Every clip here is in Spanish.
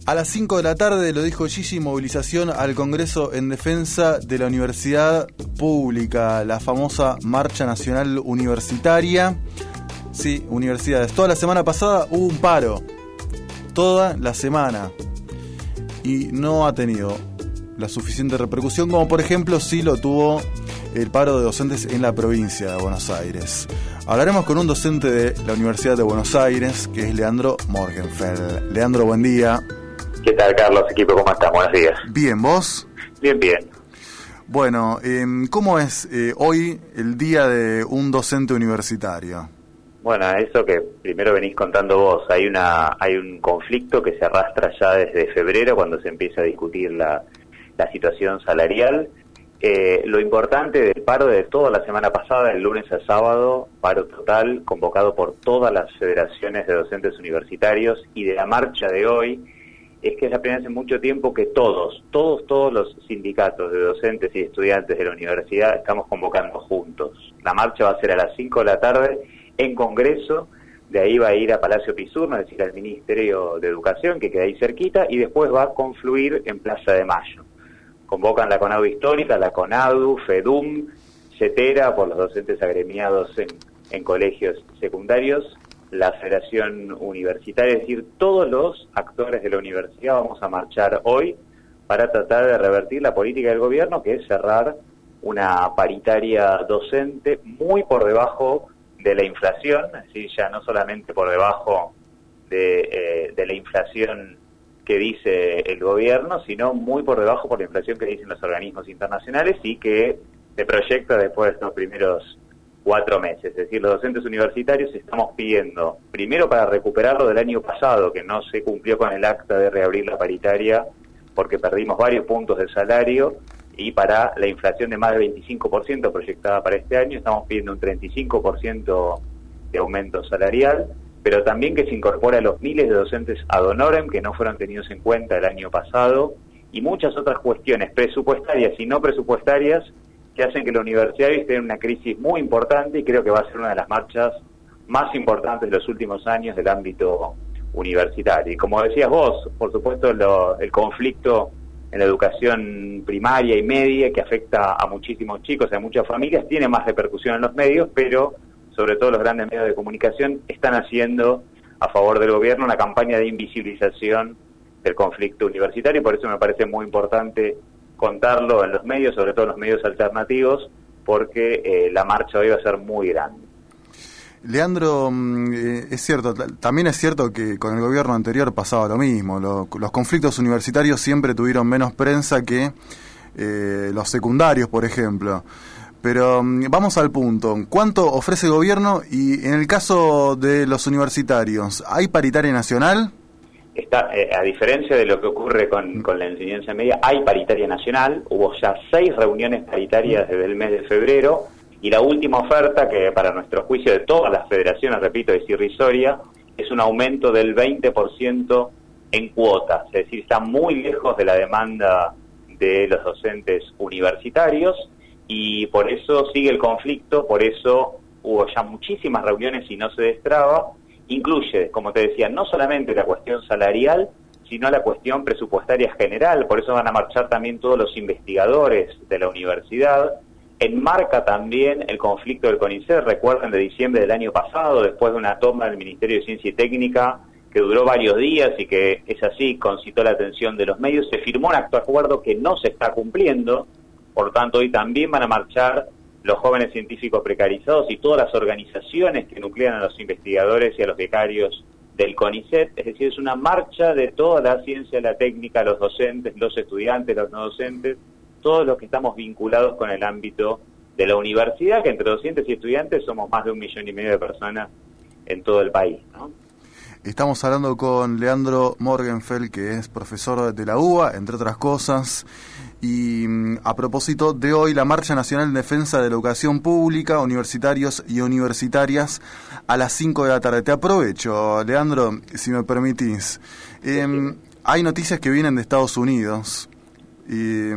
A las 5 de la tarde, lo dijo Gigi, movilización al Congreso en defensa de la universidad pública, la famosa Marcha Nacional Universitaria. Sí, universidades. Toda la semana pasada hubo un paro, toda la semana, y no ha tenido la suficiente repercusión como por ejemplo sí lo tuvo el paro de docentes en la provincia de Buenos Aires. Hablaremos con un docente de la Universidad de Buenos Aires, que es Leandro Morgenfeld. Leandro, buen día. ¿Qué tal, Carlos? Equipo, ¿cómo estás? Buenos días. Bien, ¿vos? Bien, bien. Bueno, ¿cómo es hoy el día de un docente universitario? Bueno, eso que primero venís contando vos, hay un conflicto que se arrastra ya desde febrero, cuando se empieza a discutir la situación salarial. Lo importante del paro de toda la semana pasada, el lunes a sábado, paro total convocado por todas las federaciones de docentes universitarios, y de la marcha de hoy, es que es la primera vez en mucho tiempo que todos los sindicatos de docentes y estudiantes de la universidad estamos convocando juntos. La marcha va a ser a las 5 de la tarde en Congreso, de ahí va a ir a Palacio Pisurno, es decir, al Ministerio de Educación, que queda ahí cerquita, y después va a confluir en Plaza de Mayo. Convocan la CONADU Histórica, la CONADU, FEDUM, CETERA, por los docentes agremiados en colegios secundarios, la Federación Universitaria, es decir, todos los actores de la universidad vamos a marchar hoy para tratar de revertir la política del gobierno, que es cerrar una paritaria docente muy por debajo de la inflación, es decir, ya no solamente por debajo de la inflación que dice el gobierno, sino muy por debajo por la inflación que dicen los organismos internacionales y que se proyecta después de estos primeros 4 meses. Es decir, los docentes universitarios estamos pidiendo, primero para recuperar lo del año pasado, que no se cumplió con el acta de reabrir la paritaria porque perdimos varios puntos de salario, y para la inflación de más del 25% proyectada para este año, estamos pidiendo un 35% de aumento salarial, pero también que se incorpore a los miles de docentes ad honorem que no fueron tenidos en cuenta el año pasado, y muchas otras cuestiones presupuestarias y no presupuestarias que hacen que la universidad esté en una crisis muy importante, y creo que va a ser una de las marchas más importantes de los últimos años del ámbito universitario. Y como decías vos, por supuesto el conflicto en la educación primaria y media, que afecta a muchísimos chicos, a muchas familias, tiene más repercusión en los medios, pero sobre todo los grandes medios de comunicación están haciendo a favor del gobierno una campaña de invisibilización del conflicto universitario, y por eso me parece muy importante contarlo en los medios, sobre todo en los medios alternativos, porque la marcha hoy va a ser muy grande. Leandro, es cierto, también es cierto que con el gobierno anterior pasaba lo mismo. Los conflictos universitarios siempre tuvieron menos prensa que los secundarios, por ejemplo. Pero vamos al punto. ¿Cuánto ofrece el gobierno? Y en el caso de los universitarios, ¿hay paritaria nacional? A diferencia de lo que ocurre con la enseñanza media, hay paritaria nacional. Hubo ya 6 reuniones paritarias desde el mes de febrero, y la última oferta, que para nuestro juicio de todas las federaciones, repito, es irrisoria, es un aumento del 20% en cuotas, es decir, está muy lejos de la demanda de los docentes universitarios, y por eso sigue el conflicto, por eso hubo ya muchísimas reuniones y no se destraba. Incluye, como te decía, no solamente la cuestión salarial, sino la cuestión presupuestaria general. Por eso van a marchar también todos los investigadores de la universidad. Enmarca también el conflicto del CONICET, recuerden, de diciembre del año pasado, después de una toma del Ministerio de Ciencia y Técnica que duró varios días y que es así, concitó la atención de los medios. Se firmó un acuerdo que no se está cumpliendo, por tanto hoy también van a marchar los jóvenes científicos precarizados y todas las organizaciones que nuclean a los investigadores y a los becarios del CONICET. Es decir, es una marcha de toda la ciencia, la técnica, los docentes, los estudiantes, los no docentes, todos los que estamos vinculados con el ámbito de la universidad, que entre docentes y estudiantes somos más de 1,5 millones de personas en todo el país, ¿no? Estamos hablando con Leandro Morgenfeld, que es profesor de la UBA, entre otras cosas, y a propósito de hoy, la Marcha Nacional en Defensa de la Educación Pública, universitarios y universitarias, a las 5 de la tarde. Te aprovecho, Leandro, si me permitís. Hay noticias que vienen de Estados Unidos, y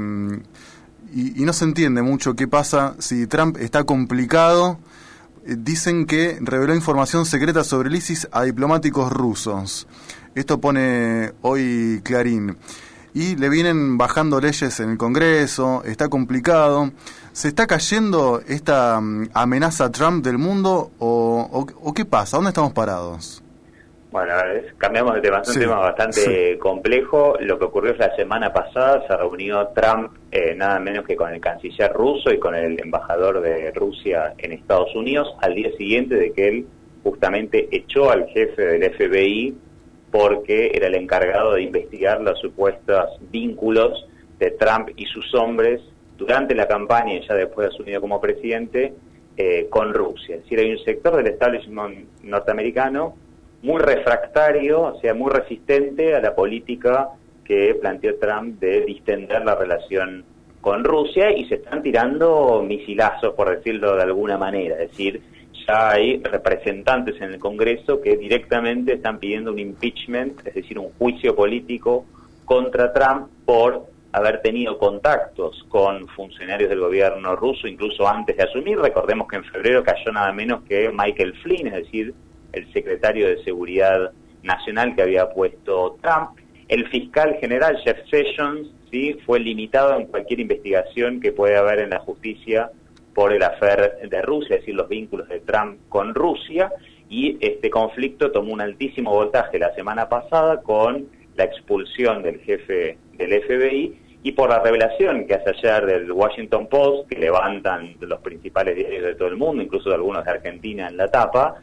no se entiende mucho qué pasa si Trump está complicado. Dicen que reveló información secreta sobre el ISIS a diplomáticos rusos. Esto pone hoy Clarín. Y le vienen bajando leyes en el Congreso, está complicado. ¿Se está cayendo esta amenaza Trump del mundo o qué pasa? ¿Dónde estamos parados? Bueno, cambiamos de tema, es un tema bastante complejo. Lo que ocurrió la semana pasada, se reunió Trump nada menos que con el canciller ruso y con el embajador de Rusia en Estados Unidos, al día siguiente de que él justamente echó al jefe del FBI porque era el encargado de investigar los supuestos vínculos de Trump y sus hombres durante la campaña y ya después de asumido como presidente con Rusia. Es decir, hay un sector del establishment norteamericano muy refractario, o sea, muy resistente a la política que planteó Trump de distender la relación con Rusia y se están tirando misilazos, por decirlo de alguna manera. Es decir, ya hay representantes en el Congreso que directamente están pidiendo un impeachment, es decir, un juicio político contra Trump por haber tenido contactos con funcionarios del gobierno ruso, incluso antes de asumir. Recordemos que en febrero cayó nada menos que Michael Flynn, es decir, el secretario de Seguridad Nacional que había puesto Trump. El fiscal general, Jeff Sessions, ¿sí?, fue limitado en cualquier investigación que pueda haber en la justicia por el affair de Rusia, es decir, los vínculos de Trump con Rusia, y este conflicto tomó un altísimo voltaje la semana pasada con la expulsión del jefe del FBI y por la revelación que hace ayer del Washington Post, que levantan los principales diarios de todo el mundo, incluso de algunos de Argentina en la tapa,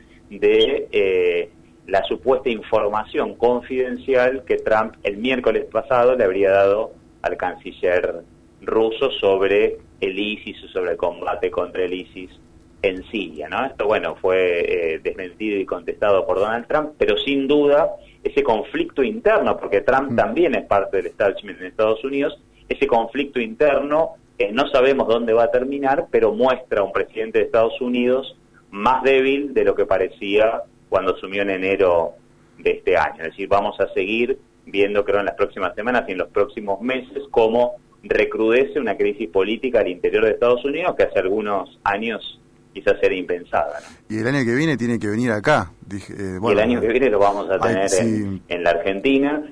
de la supuesta información confidencial que Trump el miércoles pasado le habría dado al canciller ruso sobre el ISIS o sobre el combate contra el ISIS en Siria, ¿no? Esto, bueno, fue desmentido y contestado por Donald Trump, pero sin duda ese conflicto interno, porque Trump también es parte del establishment en Estados Unidos, ese conflicto interno no sabemos dónde va a terminar, pero muestra a un presidente de Estados Unidos más débil de lo que parecía cuando asumió en enero de este año. Es decir, vamos a seguir viendo, creo, en las próximas semanas y en los próximos meses cómo recrudece una crisis política al interior de Estados Unidos que hace algunos años quizás era impensada, ¿no? Y el año que viene tiene que venir acá. Bueno, y el año que viene lo vamos a tener en la Argentina.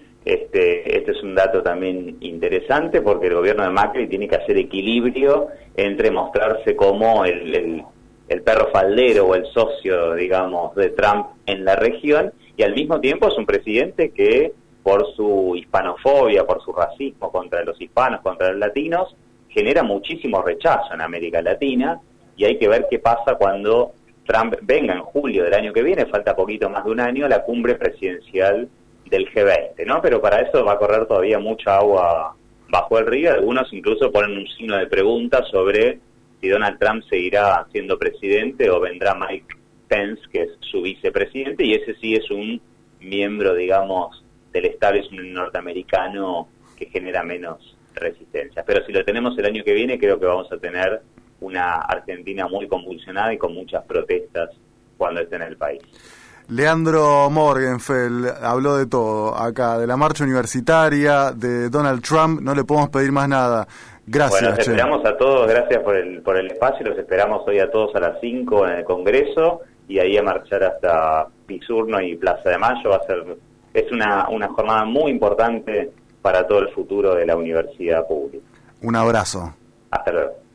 Este es un dato también interesante porque el gobierno de Macri tiene que hacer equilibrio entre mostrarse como el perro faldero o el socio, digamos, de Trump en la región, y al mismo tiempo es un presidente que, por su hispanofobia, por su racismo contra los hispanos, contra los latinos, genera muchísimo rechazo en América Latina, y hay que ver qué pasa cuando Trump venga en julio del año que viene, falta poquito más de un año, a la cumbre presidencial del G20, ¿no? Pero para eso va a correr todavía mucha agua bajo el río. Algunos incluso ponen un signo de pregunta sobre si Donald Trump seguirá siendo presidente o vendrá Mike Pence, que es su vicepresidente, y ese sí es un miembro, digamos, del establishment norteamericano que genera menos resistencia. Pero si lo tenemos el año que viene, creo que vamos a tener una Argentina muy convulsionada y con muchas protestas cuando esté en el país. Leandro Morgenfeld habló de todo acá, de la marcha universitaria, de Donald Trump, no le podemos pedir más nada. Gracias. Bueno, los esperamos a todos, gracias por el espacio, los esperamos hoy a todos a las 5 en el Congreso y ahí a marchar hasta Pisurno y Plaza de Mayo. Es una jornada muy importante para todo el futuro de la universidad pública. Un abrazo. Hasta luego.